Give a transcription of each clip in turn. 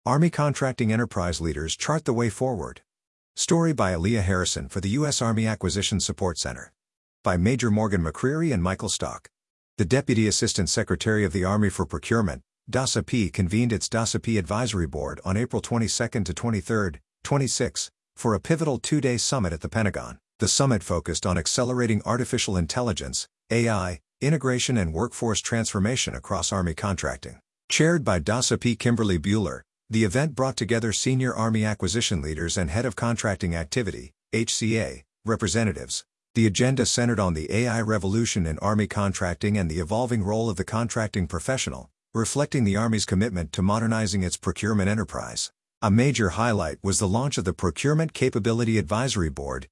Army Contracting Enterprise Leaders Chart the Way Forward. Story by Aaliyah Harrison for the U.S. Army Acquisition Support Center. By Major Morgan McCreary and Michael Stock. The Deputy Assistant Secretary of the Army for Procurement, DASA-P, convened its DASA-P Advisory Board on April 22 to 23, 26, for a pivotal two-day summit at the Pentagon. The summit focused on accelerating artificial intelligence, AI, integration and workforce transformation across Army contracting. Chaired by DASA-P Kimberly Buehler, the event brought together senior Army acquisition leaders and Head of Contracting Activity, HCA, representatives. The agenda centered on the AI revolution in Army contracting and the evolving role of the contracting professional, reflecting the Army's commitment to modernizing its procurement enterprise. A major highlight was the launch of the Procurement Capability Advisory Board,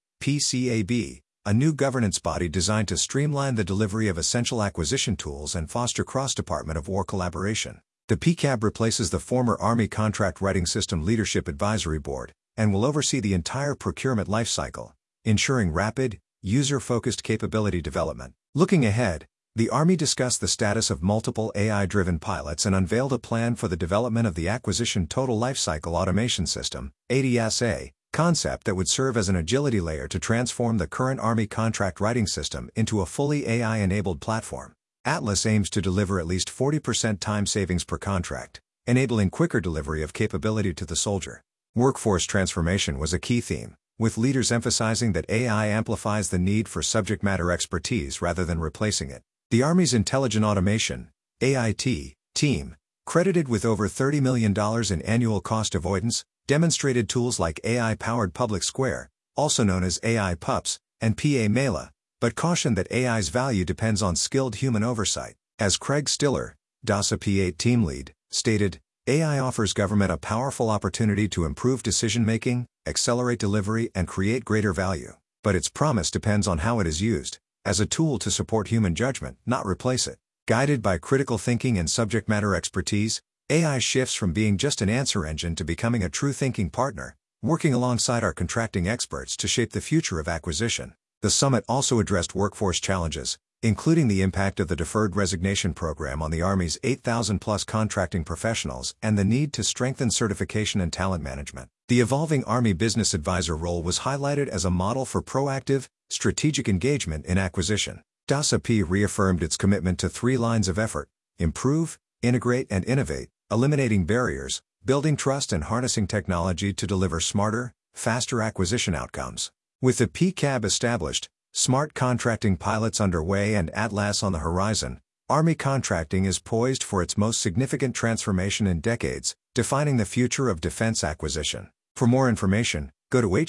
PCAB, a new governance body designed to streamline the delivery of essential acquisition tools and foster cross-Department of War collaboration. The PCAB replaces the former Army Contract Writing System Leadership Advisory Board, and will oversee the entire procurement lifecycle, ensuring rapid, user-focused capability development. Looking ahead, the Army discussed the status of multiple AI-driven pilots and unveiled a plan for the development of the Acquisition Total Lifecycle Automation System, ATLAS, concept that would serve as an agility layer to transform the current Army contract writing system into a fully AI-enabled platform. Atlas aims to deliver at least 40% time savings per contract, enabling quicker delivery of capability to the soldier. Workforce transformation was a key theme, with leaders emphasizing that AI amplifies the need for subject matter expertise rather than replacing it. The Army's Intelligent Automation (AIT) team, credited with over $30 million in annual cost avoidance, demonstrated tools like AI-powered Public Square, also known as AI PUPS, and PA Mela, but cautioned that AI's value depends on skilled human oversight. As Craig Stiller, DASA P8 team lead, stated, AI offers government a powerful opportunity to improve decision-making, accelerate delivery and create greater value, but its promise depends on how it is used, as a tool to support human judgment, not replace it. Guided by critical thinking and subject matter expertise, AI shifts from being just an answer engine to becoming a true thinking partner, working alongside our contracting experts to shape the future of acquisition. The summit also addressed workforce challenges, including the impact of the Deferred Resignation Program on the Army's 8,000-plus contracting professionals and the need to strengthen certification and talent management. The evolving Army Business Advisor role was highlighted as a model for proactive, strategic engagement in acquisition. DASA-P reaffirmed its commitment to three lines of effort: improve, integrate and innovate, eliminating barriers, building trust and harnessing technology to deliver smarter, faster acquisition outcomes. With the PCAB established, smart contracting pilots underway and Atlas on the horizon, Army contracting is poised for its most significant transformation in decades, defining the future of defense acquisition. For more information, go to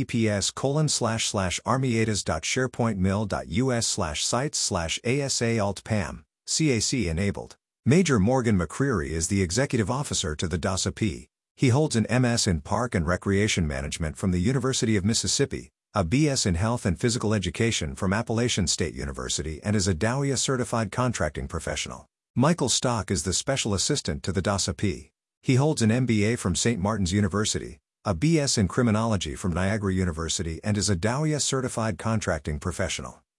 https://armyatas.sharepointmil.us/sites/ASA-alt-PAM, CAC enabled. Major Morgan McCreary is the Executive Officer to the DASA-P. He holds an MS in Park and Recreation Management from the University of Mississippi, a BS in Health and Physical Education from Appalachian State University and is a DAWIA certified contracting professional. Michael Stock is the Special Assistant to the DASA-P. He holds an MBA from St. Martin's University, a BS in Criminology from Niagara University and is a DAWIA certified contracting professional.